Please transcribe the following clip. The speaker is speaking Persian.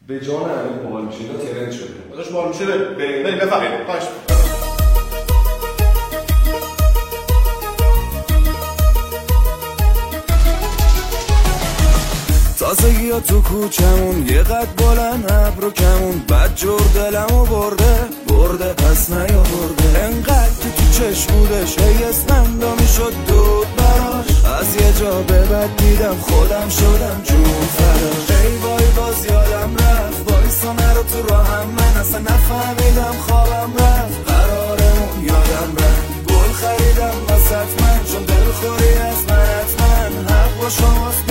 به جان همین باحال میشه، اینا ترند شده. داداش باحال میشه بریم بفهمیم. باش. تازگی ها تو کوچمون یه قد بلند ابرو کمون بد جور دلمو برده پس نیاورده انقدر که تو چشمودش هی اسمندا میشد دود براش از یه جا به بعد دیدم خودم شدم جون فراش ای وای باز یادم رفت وایسا نرو تو راهم من اصلا نفهمیدم خوابم رفت قرارمون یادم رفت گل خریدم واسط من چون دلخوری از من حتما حق با شماست